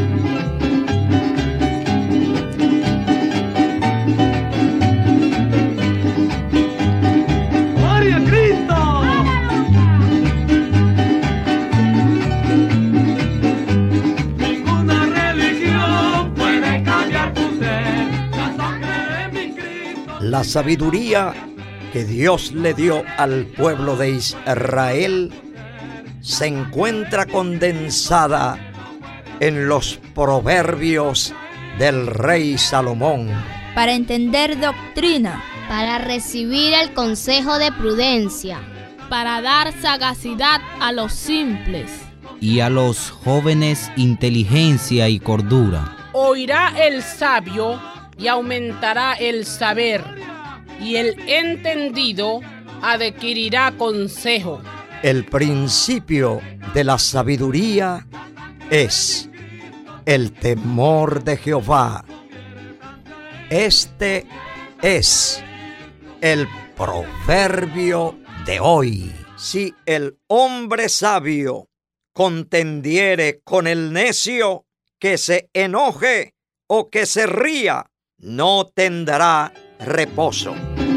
La sabiduría que Dios le dio al pueblo de Israel se encuentra condensada en los proverbios del rey Salomón. Para entender doctrina, para recibir el consejo de prudencia, para dar sagacidad a los simples, y a los jóvenes inteligencia y cordura. Oirá el sabio y aumentará el saber, y el entendido adquirirá consejo. El principio de la sabiduría es el temor de Jehová. Este es el proverbio de hoy. Si el hombre sabio contendiere con el necio, que se enoje o que se ría, no tendrá reposo.